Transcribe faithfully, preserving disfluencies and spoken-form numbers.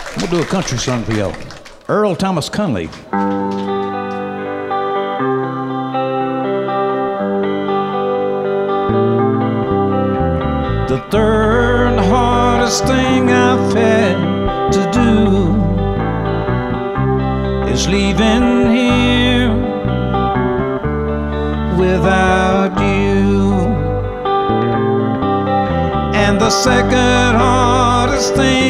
We'll do a country song for y'all. Earl Thomas Conley. The third hardest thing I've had to do is leaving here without you. And the second hardest thing